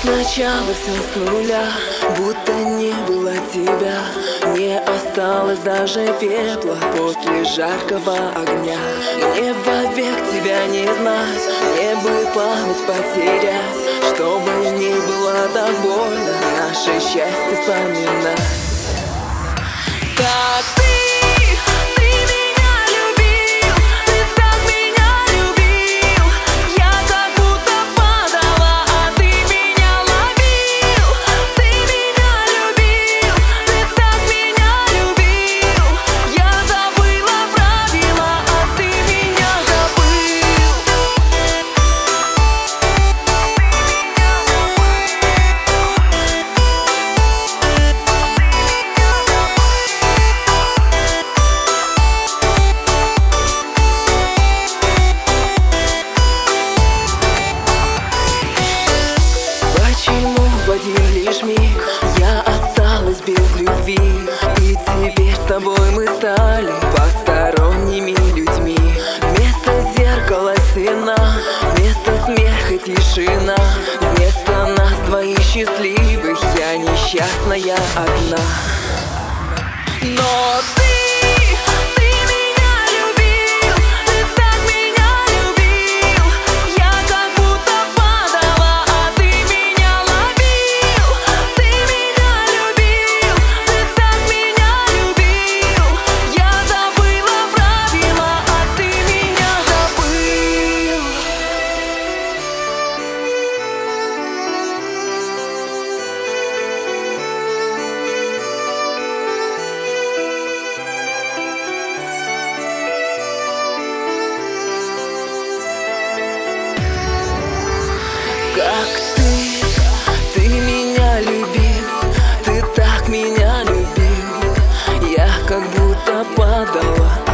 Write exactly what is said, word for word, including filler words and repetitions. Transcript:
Сначала все с нуля, будто не было тебя. Не осталось даже пепла после жаркого огня. Мне вовек тебя не знать, мне бы память потерять, чтобы не было так больно наше счастье вспоминать. Как ты в один лишь миг я осталась без любви, и теперь с тобой мы стали посторонними людьми. Вместо зеркала стена, вместо смеха тишина, вместо нас двоих счастливых я несчастная одна. Но ты как ты, ты меня любил, ты так меня любил. Я как будто падала